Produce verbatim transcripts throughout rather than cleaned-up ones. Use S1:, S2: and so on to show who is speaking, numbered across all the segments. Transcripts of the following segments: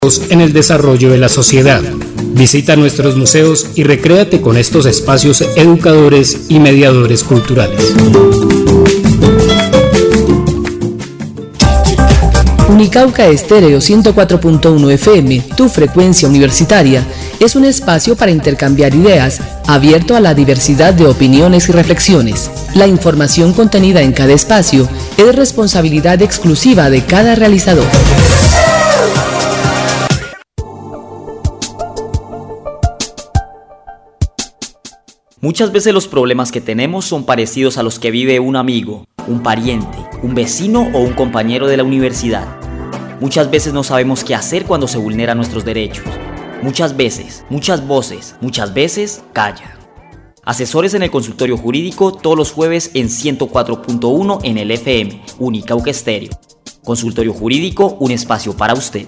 S1: en el desarrollo de la sociedad. Visita nuestros museos y recréate con estos espacios educadores y mediadores culturales.
S2: Unicauca Estéreo ciento cuatro punto uno F M, tu frecuencia universitaria, es un espacio para intercambiar ideas, abierto a la diversidad de opiniones y reflexiones. La información contenida en cada espacio es responsabilidad exclusiva de cada realizador.
S3: Muchas veces los problemas que tenemos son parecidos a los que vive un amigo, un pariente, un vecino o un compañero de la universidad. Muchas veces no sabemos qué hacer cuando se vulneran nuestros derechos. Muchas veces, muchas voces, muchas veces callan. Asesores en el consultorio jurídico todos los jueves en ciento cuatro punto uno en el F M, Unicauca Estéreo. Consultorio jurídico, un espacio para usted.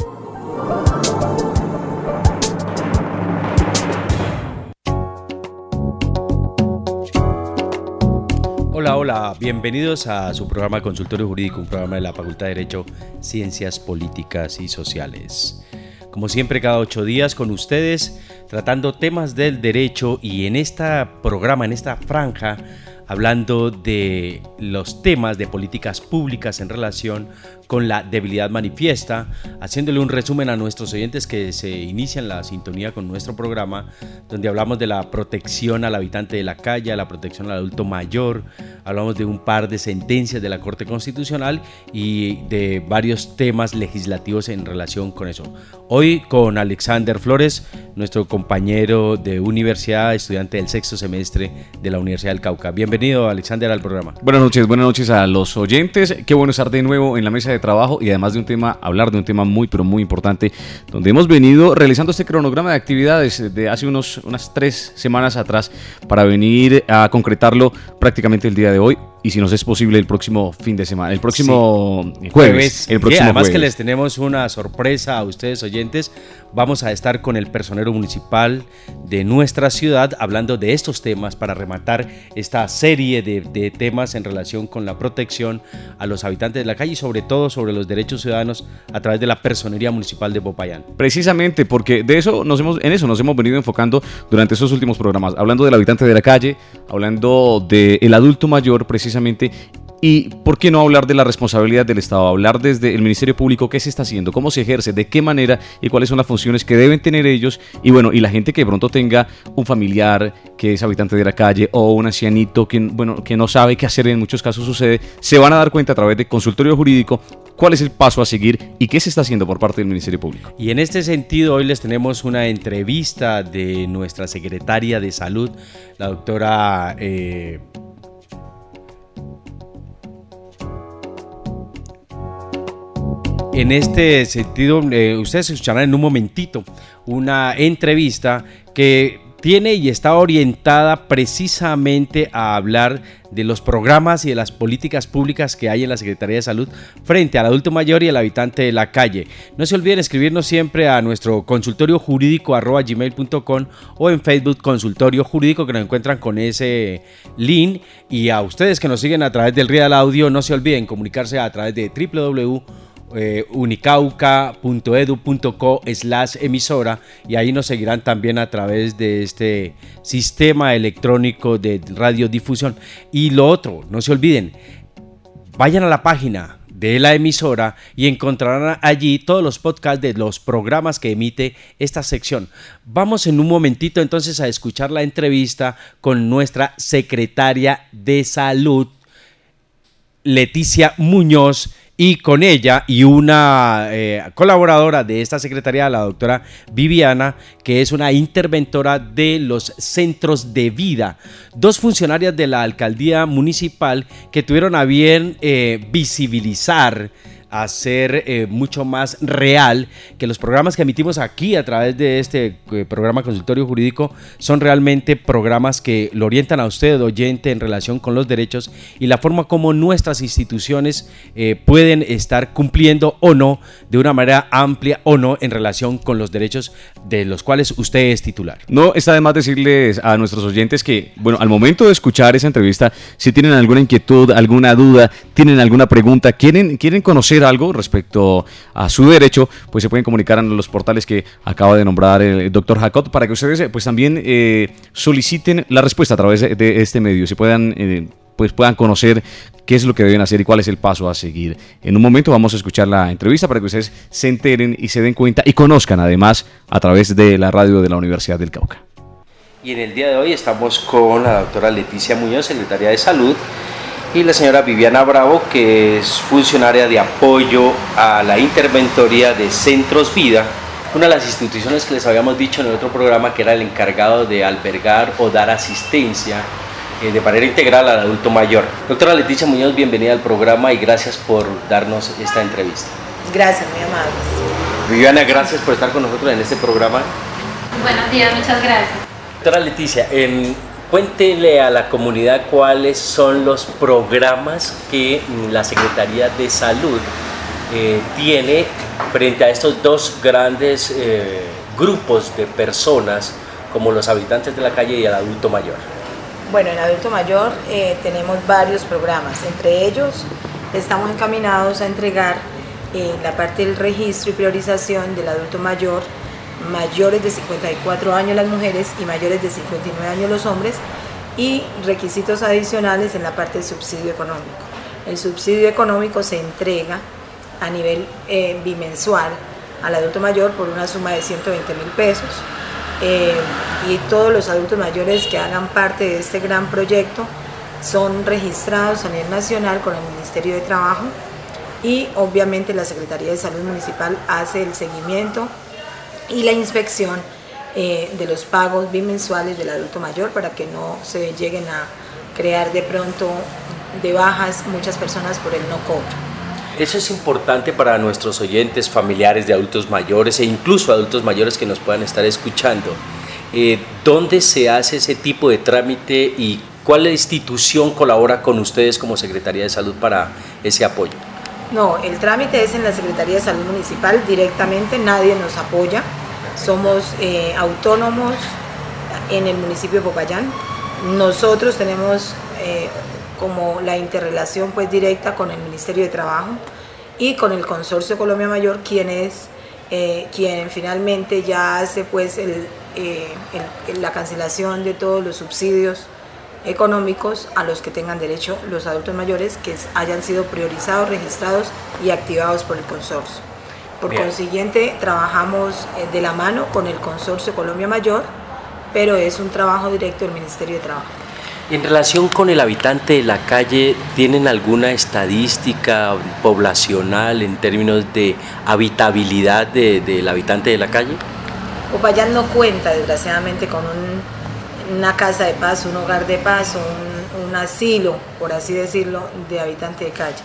S4: Hola, hola, bienvenidos a su programa Consultorio Jurídico, un programa de la Facultad de Derecho, Ciencias Políticas y Sociales. Como siempre, cada ocho días con ustedes, tratando temas del derecho y en este programa, en esta franja, hablando de los temas de políticas públicas en relación con la debilidad manifiesta, haciéndole un resumen a nuestros oyentes que se inician la sintonía con nuestro programa, donde hablamos de la protección al habitante de la calle, la protección al adulto mayor, hablamos de un par de sentencias de la Corte Constitucional y de varios temas legislativos en relación con eso. Hoy con Alexander Flores, nuestro compañero de universidad, estudiante del sexto semestre de la Universidad del Cauca. Bienvenido, Alexander, al programa.
S5: Buenas noches, buenas noches a los oyentes. Qué bueno estar de nuevo en la mesa de trabajo y además de un tema, hablar de un tema muy pero muy importante, donde hemos venido realizando este cronograma de actividades de hace unos, unas tres semanas atrás para venir a concretarlo prácticamente el día de hoy. Y si nos es posible el próximo fin de semana, el próximo sí. jueves, jueves. El próximo
S4: sí, además
S5: jueves.
S4: Que les tenemos una sorpresa a ustedes oyentes, vamos a estar con el personero municipal de nuestra ciudad hablando de estos temas para rematar esta serie de, de temas en relación con la protección a los habitantes de la calle y sobre todo sobre los derechos ciudadanos a través de la Personería Municipal de Popayán.
S5: Precisamente porque de eso nos hemos, en eso nos hemos venido enfocando durante estos últimos programas, hablando del habitante de la calle, hablando del adulto mayor precisamente. Y ¿por qué no hablar de la responsabilidad del Estado? Hablar desde el Ministerio Público qué se está haciendo, cómo se ejerce, de qué manera y cuáles son las funciones que deben tener ellos. Y bueno, y la gente que de pronto tenga un familiar que es habitante de la calle o un ancianito que, bueno, que no sabe qué hacer, en muchos casos sucede, se van a dar cuenta a través de consultorio jurídico cuál es el paso a seguir y qué se está haciendo por parte del Ministerio Público.
S4: Y en este sentido, hoy les tenemos una entrevista de nuestra secretaria de Salud, la doctora... Eh, En este sentido, eh, ustedes escucharán en un momentito una entrevista que tiene y está orientada precisamente a hablar de los programas y de las políticas públicas que hay en la Secretaría de Salud frente al adulto mayor y al habitante de la calle. No se olviden escribirnos siempre a nuestro consultorio jurídico arroba gmail punto com o en Facebook Consultorio Jurídico, que nos encuentran con ese link, y a ustedes que nos siguen a través del Real Audio, no se olviden comunicarse a través de doble u doble u doble u Eh, unicauca punto edu punto co slash emisora, y ahí nos seguirán también a través de este sistema electrónico de radiodifusión. Y lo otro, no se olviden, vayan a la página de la emisora y encontrarán allí todos los podcasts de los programas que emite esta sección. Vamos en un momentito entonces a escuchar la entrevista con nuestra secretaria de Salud, Leticia Muñoz, y con ella y una eh, colaboradora de esta secretaría, la doctora Viviana, que es una interventora de los centros de vida, dos funcionarias de la alcaldía municipal que tuvieron a bien eh, visibilizar, hacer eh, mucho más real que los programas que emitimos aquí a través de este eh, programa Consultorio Jurídico son realmente programas que lo orientan a usted, oyente, en relación con los derechos y la forma como nuestras instituciones eh, pueden estar cumpliendo o no de una manera amplia o no en relación con los derechos de los cuales usted es titular.
S5: No está de más decirles a nuestros oyentes que, bueno, al momento de escuchar esa entrevista, si tienen alguna inquietud, alguna duda, tienen alguna pregunta, quieren, quieren conocer conocer algo respecto a su derecho, pues se pueden comunicar en los portales que acaba de nombrar el doctor Jacot para que ustedes pues también eh, soliciten la respuesta a través de, de este medio, se puedan... Eh, pues puedan conocer qué es lo que deben hacer y cuál es el paso a seguir. En un momento vamos a escuchar la entrevista para que ustedes se enteren y se den cuenta y conozcan además a través de la radio de la Universidad del Cauca.
S6: Y en el día de hoy estamos con la doctora Leticia Muñoz, secretaria de Salud, y la señora Viviana Bravo, que es funcionaria de apoyo a la interventoría de Centros Vida, una de las instituciones que les habíamos dicho en el otro programa que era el encargado de albergar o dar asistencia de manera integral al adulto mayor. Doctora Leticia Muñoz, bienvenida al programa y gracias por darnos esta entrevista.
S7: Gracias, muy amables.
S6: Viviana, gracias por estar con nosotros en este programa.
S8: Buenos días, muchas gracias.
S6: Doctora Leticia, en, cuéntele a la comunidad cuáles son los programas que la Secretaría de Salud eh, tiene frente a estos dos grandes eh, grupos de personas como los habitantes de la calle y el adulto mayor.
S7: Bueno, en adulto mayor eh, tenemos varios programas, entre ellos estamos encaminados a entregar eh, la parte del registro y priorización del adulto mayor, mayores de cincuenta y cuatro años las mujeres y mayores de cincuenta y nueve años los hombres, y requisitos adicionales en la parte del subsidio económico. El subsidio económico se entrega a nivel eh, bimensual al adulto mayor por una suma de ciento veinte mil pesos. Eh, y todos los adultos mayores que hagan parte de este gran proyecto son registrados a nivel nacional con el Ministerio de Trabajo, y obviamente la Secretaría de Salud Municipal hace el seguimiento y la inspección eh, de los pagos bimensuales del adulto mayor para que no se lleguen a crear de pronto de bajas muchas personas por el no cobro.
S6: Eso es importante para nuestros oyentes, familiares de adultos mayores e incluso adultos mayores que nos puedan estar escuchando. Eh, ¿Dónde se hace ese tipo de trámite y cuál institución colabora con ustedes como Secretaría de Salud para ese apoyo?
S7: No, el trámite es en la Secretaría de Salud Municipal directamente, nadie nos apoya. Somos eh, autónomos en el municipio de Popayán. Nosotros tenemos eh, como la interrelación pues directa con el Ministerio de Trabajo y con el Consorcio Colombia Mayor, quien es eh, quien finalmente ya hace pues el, eh, el, la cancelación de todos los subsidios económicos a los que tengan derecho los adultos mayores que hayan sido priorizados, registrados y activados por el consorcio. Por Bien. consiguiente, trabajamos de la mano con el Consorcio Colombia Mayor, pero es un trabajo directo del Ministerio de Trabajo.
S6: En relación con el habitante de la calle, ¿tienen alguna estadística poblacional en términos de habitabilidad de, del habitante de la calle?
S7: Popayán no cuenta, desgraciadamente, con un, una casa de paso, un hogar de paso, un, un asilo, por así decirlo, de habitante de calle.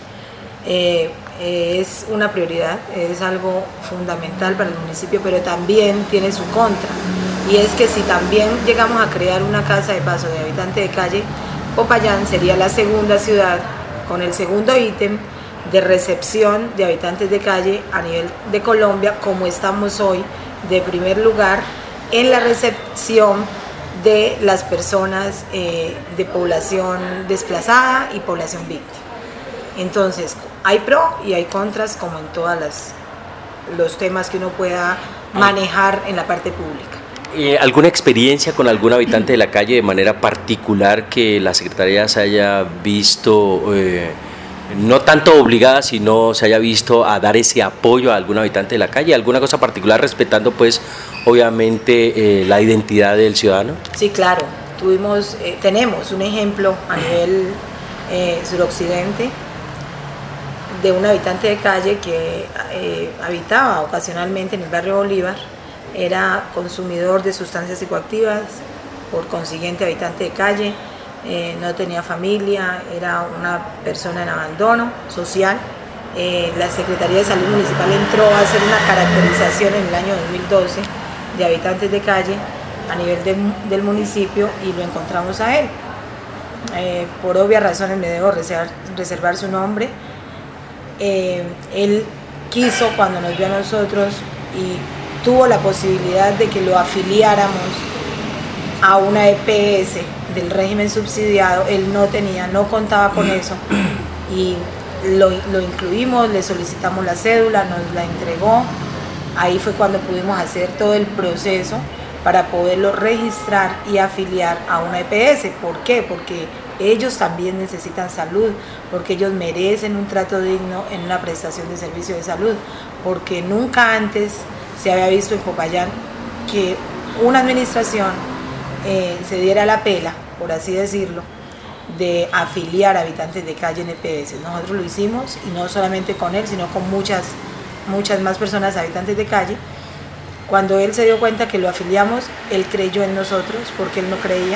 S7: Eh, eh, es una prioridad, es algo fundamental para el municipio, pero también tiene su contra. Y es que si también llegamos a crear una casa de paso de habitante de calle, Popayán sería la segunda ciudad con el segundo ítem de recepción de habitantes de calle a nivel de Colombia, como estamos hoy de primer lugar en la recepción de las personas eh, de población desplazada y población víctima. Entonces, hay pro y hay contras como en todos los temas que uno pueda manejar en la parte pública.
S6: Eh, ¿Alguna experiencia con algún habitante de la calle de manera particular que la Secretaría se haya visto, eh, no tanto obligada, sino se haya visto a dar ese apoyo a algún habitante de la calle? ¿Alguna cosa particular respetando pues obviamente eh, la identidad del ciudadano?
S7: Sí, claro. Tuvimos, eh, tenemos un ejemplo a nivel eh, suroccidente de un habitante de calle que eh, habitaba ocasionalmente en el barrio Bolívar. Era consumidor de sustancias psicoactivas, por consiguiente habitante de calle, eh, no tenía familia, era una persona en abandono social. Eh, la Secretaría de Salud Municipal entró a hacer una caracterización en el año dos mil doce de habitantes de calle a nivel de, del municipio y lo encontramos a él. Eh, por obvias razones me debo reservar, reservar su nombre. Eh, él quiso cuando nos vio a nosotros y tuvo la posibilidad de que lo afiliáramos a una E P S del régimen subsidiado. Él no tenía, no contaba con eso y lo, lo incluimos, le solicitamos la cédula, nos la entregó. Ahí fue cuando pudimos hacer todo el proceso para poderlo registrar y afiliar a una E P S. ¿Por qué? Porque ellos también necesitan salud, porque ellos merecen un trato digno en una prestación de servicio de salud, porque nunca antes se había visto en Popayán que una administración eh, se diera la pela, por así decirlo, de afiliar a habitantes de calle en E P S. Nosotros lo hicimos, y no solamente con él, sino con muchas, muchas más personas habitantes de calle. Cuando él se dio cuenta que lo afiliamos, él creyó en nosotros, porque él no creía.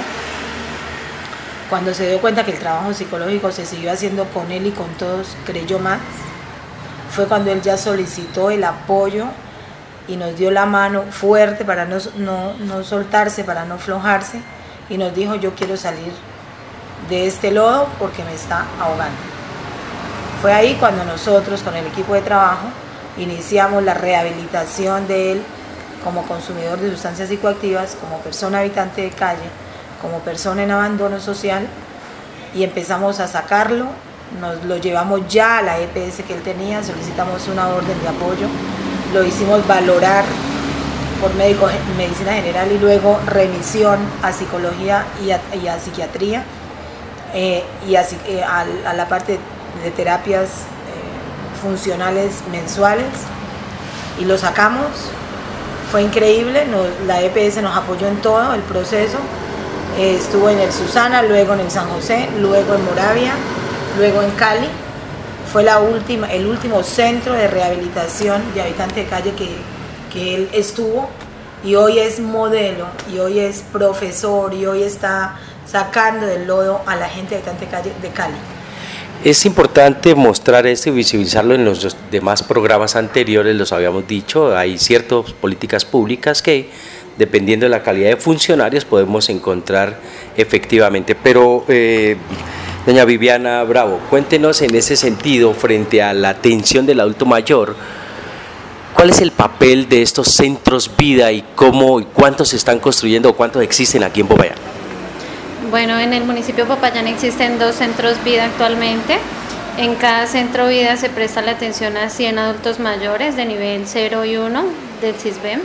S7: Cuando se dio cuenta que el trabajo psicológico se siguió haciendo con él y con todos, creyó más. Fue cuando él ya solicitó el apoyo y nos dio la mano fuerte para no, no, no soltarse, para no aflojarse, y nos dijo: yo quiero salir de este lodo porque me está ahogando. Fue ahí cuando nosotros, con el equipo de trabajo, iniciamos la rehabilitación de él como consumidor de sustancias psicoactivas, como persona habitante de calle, como persona en abandono social, y empezamos a sacarlo. Nos lo llevamos ya a la E P S que él tenía, solicitamos una orden de apoyo, lo hicimos valorar por médico, medicina general, y luego remisión a psicología y a, y a psiquiatría, eh, y a, eh, a, a la parte de terapias eh, funcionales mensuales, y lo sacamos. Fue increíble, nos, la E P S nos apoyó en todo el proceso. Eh, estuvo en el Susana, luego en el San José, luego en Moravia, luego en Cali. Fue la última, el último centro de rehabilitación de habitante de calle que, que él estuvo, y hoy es modelo, y hoy es profesor, y hoy está sacando del lodo a la gente habitante de calle de Cali.
S6: Es importante mostrar esto y visibilizarlo. En los demás programas anteriores los habíamos dicho, hay ciertas políticas públicas que, dependiendo de la calidad de funcionarios, podemos encontrar efectivamente. Pero, eh, doña Viviana Bravo, cuéntenos en ese sentido, frente a la atención del adulto mayor, ¿cuál es el papel de estos centros vida y cómo y cuántos se están construyendo o cuántos existen aquí en Popayán?
S8: Bueno, en el municipio de Popayán existen dos centros vida actualmente. En cada centro vida se presta la atención a cien adultos mayores de nivel cero y uno del CISBEN.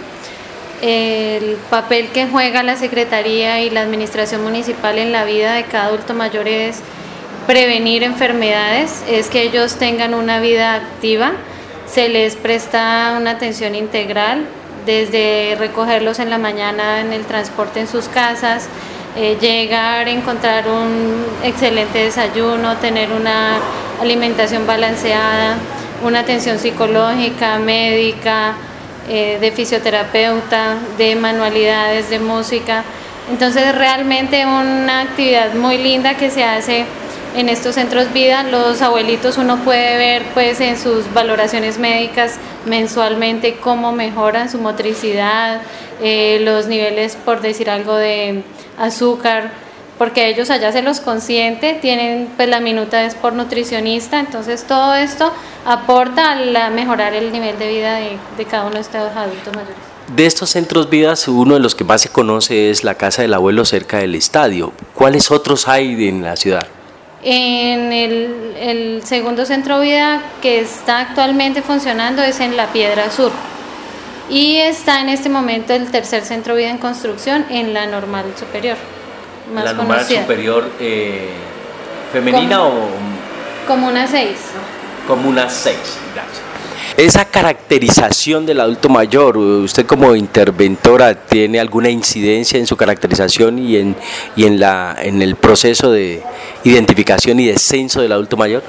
S8: El papel que juega la Secretaría y la Administración Municipal en la vida de cada adulto mayor es prevenir enfermedades, es que ellos tengan una vida activa. Se les presta una atención integral, desde recogerlos en la mañana en el transporte en sus casas, eh, llegar, encontrar un excelente desayuno, tener una alimentación balanceada, una atención psicológica, médica, eh, de fisioterapeuta, de manualidades, de música. Entonces realmente una actividad muy linda que se hace en estos centros vida. Los abuelitos, uno puede ver pues en sus valoraciones médicas mensualmente cómo mejoran su motricidad, eh, los niveles, por decir algo, de azúcar, porque ellos allá se los consiente, tienen pues la minuta es por nutricionista. Entonces todo esto aporta a la, mejorar el nivel de vida de, de cada uno de estos adultos mayores.
S6: De estos centros vidas, uno de los que más se conoce es la Casa del Abuelo, cerca del estadio. ¿Cuáles otros hay en la ciudad?
S8: En el, el segundo centro vida que está actualmente funcionando es en La Piedra Sur, y está en este momento el tercer centro vida en construcción en la Normal Superior, más
S6: ¿La Normal
S8: conocida.
S6: Superior eh, femenina
S8: Como,
S6: o...?
S8: Comuna seis.
S6: Comuna seis, gracias. Esa caracterización del adulto mayor, usted como interventora, ¿tiene alguna incidencia en su caracterización y en, y en, la, en el proceso de identificación y de censo del adulto mayor?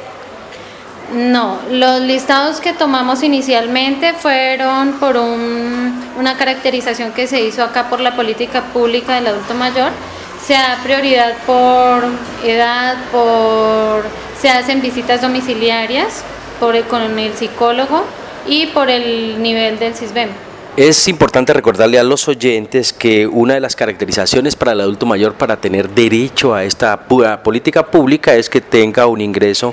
S8: No, los listados que tomamos inicialmente fueron por un, una caracterización que se hizo acá por la política pública del adulto mayor. Se da prioridad por edad, por, se hacen visitas domiciliarias por el, con el psicólogo y por el nivel del CISBEN.
S6: Es importante recordarle a los oyentes que una de las caracterizaciones para el adulto mayor para tener derecho a esta política pública es que tenga un ingreso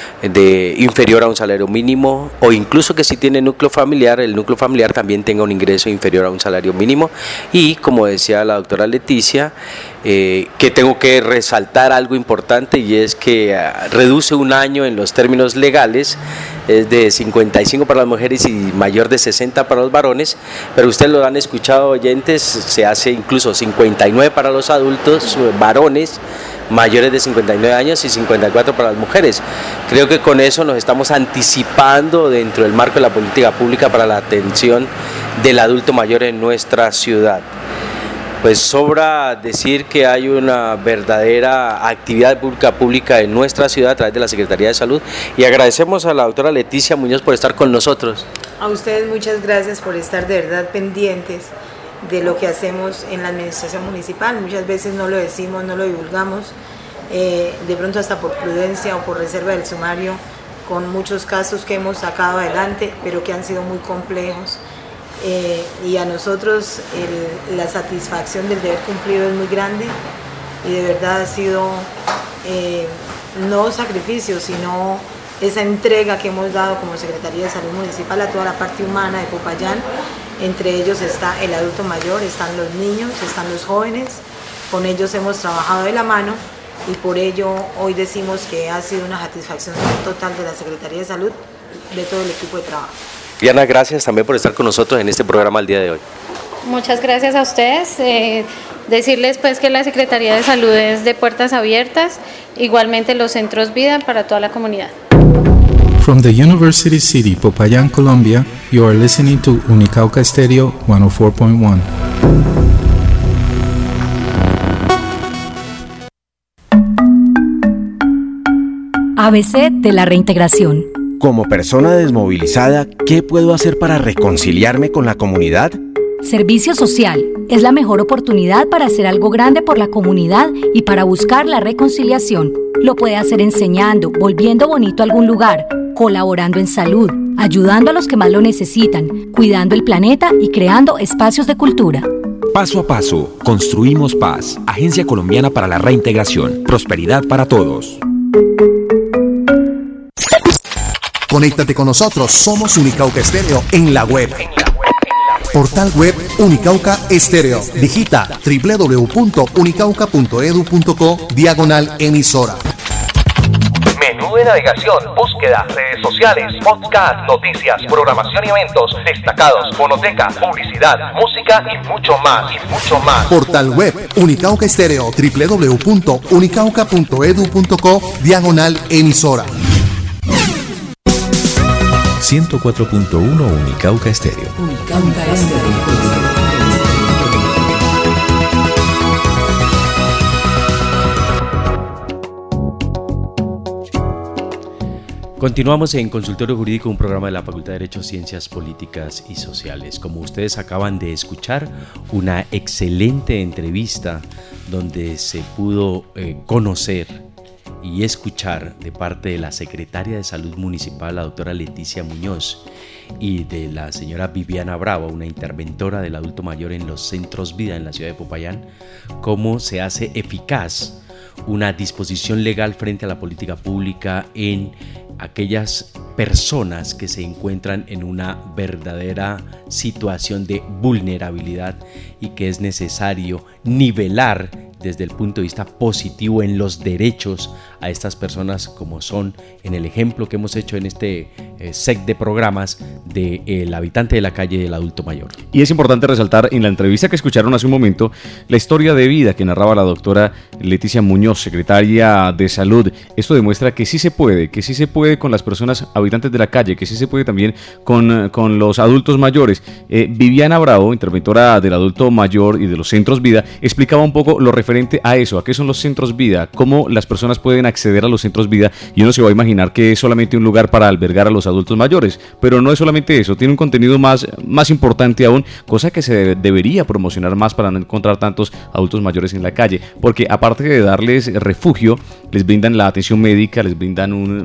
S6: de inferior a un salario mínimo, o incluso que si tiene núcleo familiar, el núcleo familiar también tenga un ingreso inferior a un salario mínimo. Y como decía la doctora Leticia, eh, que tengo que resaltar algo importante, y es que uh, reduce un año en los términos legales, es de cincuenta y cinco para las mujeres y mayor de sesenta para los varones, pero ustedes lo han escuchado, oyentes, se hace incluso cincuenta y nueve para los adultos varones mayores de cincuenta y nueve años y cincuenta y cuatro para las mujeres. Creo que con eso nos estamos anticipando dentro del marco de la política pública para la atención del adulto mayor en nuestra ciudad. Pues sobra decir que hay una verdadera actividad pública pública en nuestra ciudad a través de la Secretaría de Salud, y agradecemos a la doctora Leticia Muñoz por estar con nosotros.
S7: A ustedes muchas gracias por estar de verdad pendientes de lo que hacemos en la administración municipal. Muchas veces no lo decimos, no lo divulgamos, eh, de pronto hasta por prudencia o por reserva del sumario, con muchos casos que hemos sacado adelante, pero que han sido muy complejos. Eh, y a nosotros el, la satisfacción del deber cumplido es muy grande, y de verdad ha sido eh, no sacrificio, sino esa entrega que hemos dado como Secretaría de Salud Municipal a toda la parte humana de Popayán. Entre ellos está el adulto mayor, están los niños, están los jóvenes, con ellos hemos trabajado de la mano, y por ello hoy decimos que ha sido una satisfacción total de la Secretaría de Salud, de todo el equipo de trabajo.
S6: Diana, gracias también por estar con nosotros en este programa el día de hoy.
S8: Muchas gracias a ustedes. Eh, decirles pues que la Secretaría de Salud es de puertas abiertas, igualmente los centros vida para toda la comunidad.
S9: From the University City, Popayán, Colombia, you are listening to Unicauca Stereo ciento cuatro punto uno.
S10: A B C de la reintegración.
S11: Como persona desmovilizada, ¿qué puedo hacer para reconciliarme con la comunidad?
S10: Servicio social es la mejor oportunidad para hacer algo grande por la comunidad y para buscar la reconciliación. Lo puede hacer enseñando, volviendo bonito algún lugar, colaborando en salud, ayudando a los que más lo necesitan, cuidando el planeta y creando espacios de cultura.
S11: Paso a paso, construimos paz. Agencia Colombiana para la Reintegración. Prosperidad para todos.
S12: Conéctate con nosotros, somos Unicauca Estéreo en la web. Portal web Unicauca Estéreo. Digita doble u doble u doble u punto unicauca punto edu punto co diagonal emisora.
S13: Menú de navegación, búsqueda, redes sociales, podcast, noticias, programación y eventos, destacados, fonoteca, publicidad, música y mucho más, y mucho más.
S12: Portal web Unicauca Estéreo, doble u doble u doble u punto unicauca punto edu punto co diagonal emisora.
S14: ciento cuatro punto uno Unicauca Estéreo.
S2: Unicauca Estéreo.
S4: Continuamos en Consultorio Jurídico, un programa de la Facultad de Derecho, Ciencias Políticas y Sociales. Como ustedes acaban de escuchar, una excelente entrevista donde se pudo eh, conocer y escuchar de parte de la Secretaria de Salud Municipal, la doctora Leticia Muñoz, y de la señora Viviana Bravo, una interventora del adulto mayor en los centros vida en la ciudad de Popayán, cómo se hace eficaz una disposición legal frente a la política pública en aquellas personas que se encuentran en una verdadera situación de vulnerabilidad y que es necesario nivelar desde el punto de vista positivo en los derechos a estas personas, como son en el ejemplo que hemos hecho en este eh, set de programas del habitante de la calle del adulto mayor.
S5: Y es importante resaltar en la entrevista que escucharon hace un momento la historia de vida que narraba la doctora Leticia Muñoz, secretaria de Salud. Esto demuestra que sí se puede, que sí se puede con las personas habitantes de la calle, que sí se puede también con, con los adultos mayores. Eh, Viviana Bravo, interventora del adulto mayor y de los centros vida, explicaba un poco lo referente a eso, a qué son los centros vida, cómo las personas pueden acceder a los centros vida, y uno se va a imaginar que es solamente un lugar para albergar a los adultos mayores, pero no es solamente eso, tiene un contenido más, más importante aún, cosa que se debería promocionar más para no encontrar tantos adultos mayores en la calle, porque aparte de darles refugio, les brindan la atención médica, les brindan un menú especial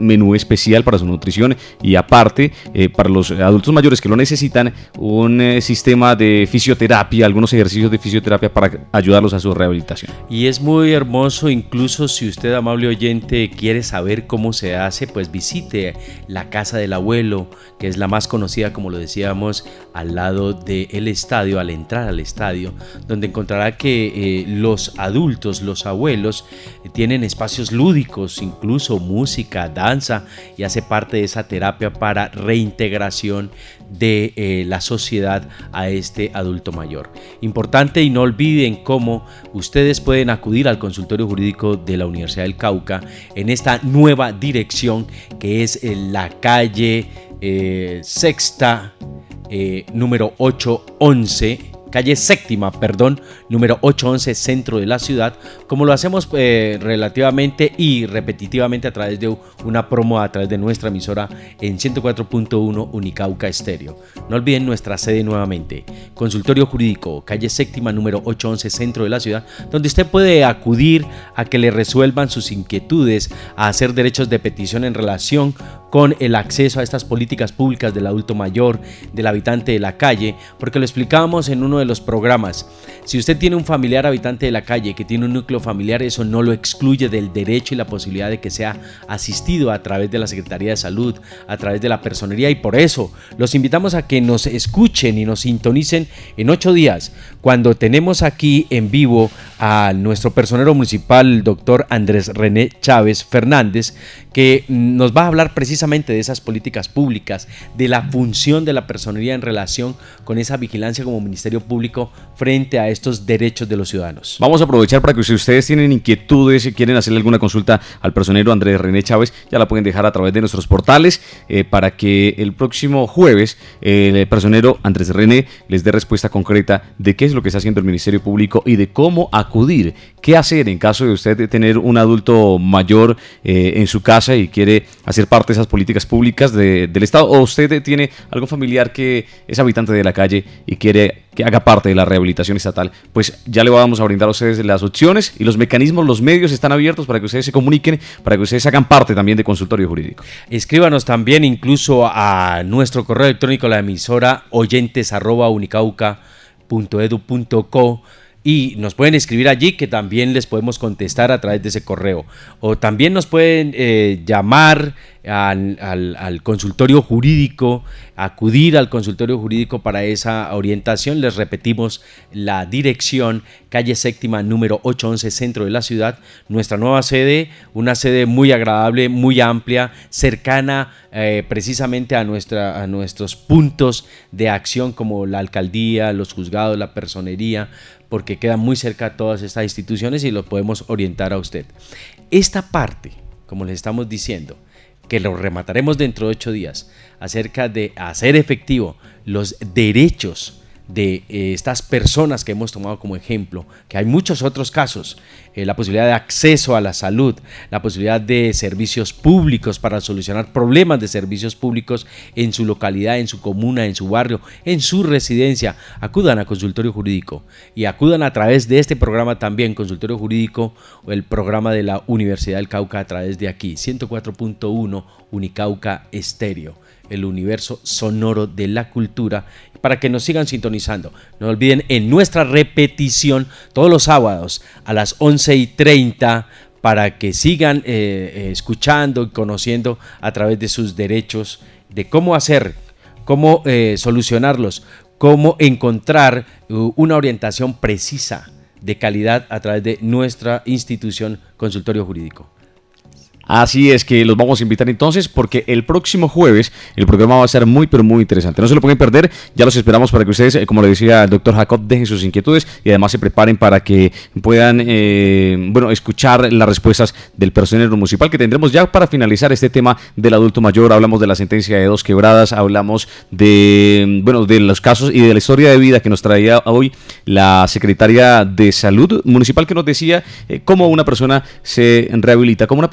S5: especial para su nutrición y aparte, eh, para los adultos mayores que lo necesitan, un eh, sistema de fisioterapia, algunos ejercicios de fisioterapia para ayudarlos a su rehabilitación.
S4: Y es muy hermoso, incluso si usted, amable oyente, quiere saber cómo se hace, pues visite la casa del abuelo, que es la más conocida, como lo decíamos, al lado del estadio, al entrar al estadio, donde encontrará que eh, los adultos, los abuelos, eh, tienen espacios lúdicos, incluso música, danza, y hace parte de esa terapia para reintegración de eh, la sociedad a este adulto mayor. Importante, y no olviden cómo ustedes pueden acudir al consultorio jurídico de la Universidad del Cauca en esta nueva dirección, que es en la calle eh, sexta, eh, número ocho once, calle séptima, perdón, número ocho once, centro de la ciudad, como lo hacemos eh, relativamente y repetitivamente a través de una promo a través de nuestra emisora en ciento cuatro punto uno Unicauca Estéreo. No olviden nuestra sede nuevamente, consultorio jurídico, calle séptima, número ocho once, centro de la ciudad, donde usted puede acudir a que le resuelvan sus inquietudes, a hacer derechos de petición en relación con el acceso a estas políticas públicas del adulto mayor, del habitante de la calle, porque lo explicábamos en uno de los programas. Si usted tiene un familiar habitante de la calle que tiene un núcleo familiar, eso no lo excluye del derecho y la posibilidad de que sea asistido a través de la Secretaría de Salud, a través de la personería, y por eso los invitamos a que nos escuchen y nos sintonicen en ocho días, cuando tenemos aquí en vivo a nuestro personero municipal, el doctor Andrés René Chávez Fernández, que nos va a hablar precisamente de esas políticas públicas, de la función de la personería en relación con esa vigilancia como Ministerio Público frente a estos derechos de los ciudadanos.
S5: Vamos a aprovechar para que si ustedes tienen inquietudes y quieren hacerle alguna consulta al personero Andrés René Chávez, ya la pueden dejar a través de nuestros portales eh, para que el próximo jueves eh, el personero Andrés René les dé respuesta concreta de qué es lo que está haciendo el Ministerio Público y de cómo acudir, qué hacer en caso de usted tener un adulto mayor eh, en su casa y quiere hacer parte de esas políticas públicas de, del Estado, o usted tiene algún familiar que es habitante de la calle y quiere que haga parte de la rehabilitación estatal, pues ya le vamos a brindar a ustedes las opciones y los mecanismos, los medios están abiertos para que ustedes se comuniquen, para que ustedes hagan parte también de consultorio jurídico.
S4: Escríbanos también incluso a nuestro correo electrónico, la emisora oyentes arroba unicauca punto edu punto co, y nos pueden escribir allí, que también les podemos contestar a través de ese correo, o también nos pueden eh, llamar al, al, al consultorio jurídico, acudir al consultorio jurídico para esa orientación. Les repetimos la dirección, calle séptima, número ocho once, centro de la ciudad, nuestra nueva sede, una sede muy agradable, muy amplia, cercana eh, precisamente a, nuestra, a nuestros puntos de acción como la alcaldía, los juzgados, la personería, porque quedan muy cerca todas estas instituciones y lo podemos orientar a usted. Esta parte, como les estamos diciendo, que lo remataremos dentro de ocho días, acerca de hacer efectivo los derechos de eh, estas personas que hemos tomado como ejemplo, que hay muchos otros casos, eh, la posibilidad de acceso a la salud, la posibilidad de servicios públicos para solucionar problemas de servicios públicos en su localidad, en su comuna, en su barrio, en su residencia. Acudan a consultorio jurídico y acudan a través de este programa también, consultorio jurídico, o el programa de la Universidad del Cauca a través de aquí, ciento cuatro punto uno Unicauca Estéreo, el universo sonoro de la cultura, para que nos sigan sintonizando. No olviden, en nuestra repetición todos los sábados a las once y treinta, para que sigan eh, eh, escuchando y conociendo a través de sus derechos, de cómo hacer, cómo eh, solucionarlos, cómo encontrar uh, una orientación precisa de calidad a través de nuestra institución Consultorio Jurídico.
S5: Así es que los vamos a invitar entonces, porque el próximo jueves el programa va a ser muy pero muy interesante. No se lo pueden perder, ya los esperamos para que ustedes, como le decía el doctor Jacob, dejen sus inquietudes y además se preparen para que puedan eh, bueno, escuchar las respuestas del personero municipal que tendremos ya para finalizar este tema del adulto mayor. Hablamos de la sentencia de Dos Quebradas, hablamos de, bueno, de los casos y de la historia de vida que nos traía hoy la secretaria de Salud Municipal, que nos decía eh, cómo una persona se rehabilita, cómo una persona sabe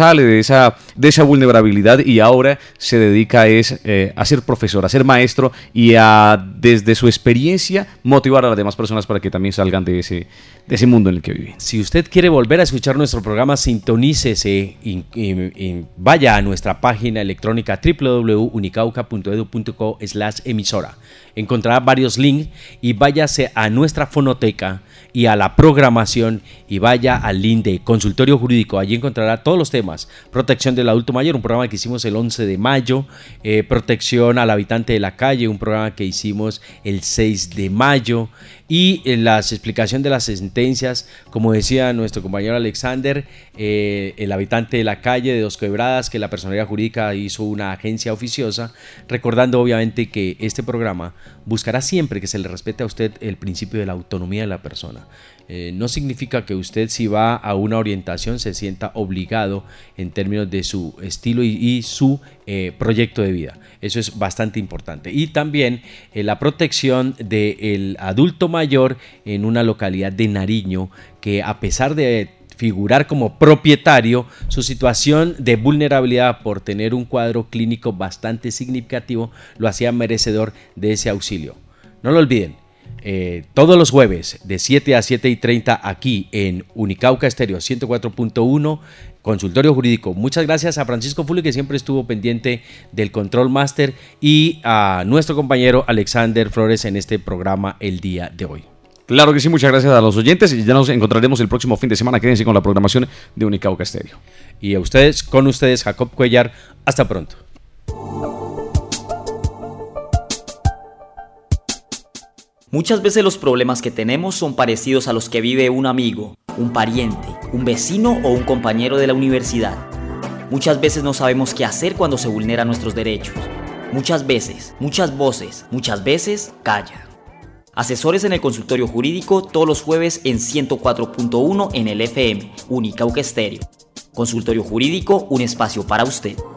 S5: sale de esa, de esa vulnerabilidad y ahora se dedica es, eh, a ser profesor, a ser maestro y a, desde su experiencia, motivar a las demás personas para que también salgan de ese, de ese mundo en el que viven.
S4: Si usted quiere volver a escuchar nuestro programa, sintonícese y, y, y vaya a nuestra página electrónica w w w punto unicauca punto edu punto co slash emisora. Encontrará varios links y váyase a nuestra fonoteca y a la programación y vaya al link de consultorio jurídico. Allí encontrará todos los temas: protección del adulto mayor, un programa que hicimos el once de mayo, eh, protección al habitante de la calle, un programa que hicimos el seis de mayo, y eh, la explicación de las sentencias, como decía nuestro compañero Alexander, eh, el habitante de la calle de Dos Quebradas, que la personalidad jurídica hizo una agencia oficiosa, recordando obviamente que este programa buscará siempre que se le respete a usted el principio de la autonomía de la persona. Eh, no significa que usted, si va a una orientación, se sienta obligado en términos de su estilo y, y su eh, proyecto de vida. Eso es bastante importante. Y también eh, la protección del adulto mayor en una localidad de Nariño, que a pesar de figurar como propietario, su situación de vulnerabilidad por tener un cuadro clínico bastante significativo lo hacía merecedor de ese auxilio. No lo olviden. Eh, todos los jueves de siete a siete y treinta aquí en Unicauca Estéreo ciento cuatro punto uno, Consultorio Jurídico. Muchas gracias a Francisco Fulli, que siempre estuvo pendiente del Control Master, y a nuestro compañero Alexander Flores en este programa el día de hoy.
S5: Claro que sí, muchas gracias a los oyentes y ya nos encontraremos el próximo fin de semana. Quédense con la programación de Unicauca Estéreo.
S4: Y a ustedes, con ustedes, Jacob Cuellar. Hasta pronto.
S3: Muchas veces los problemas que tenemos son parecidos a los que vive un amigo, un pariente, un vecino o un compañero de la universidad. Muchas veces no sabemos qué hacer cuando se vulneran nuestros derechos. Muchas veces, muchas voces, muchas veces, calla. Asesores en el Consultorio Jurídico todos los jueves en ciento cuatro punto uno en el F M, Unicauca Estéreo. Consultorio Jurídico, un espacio para usted.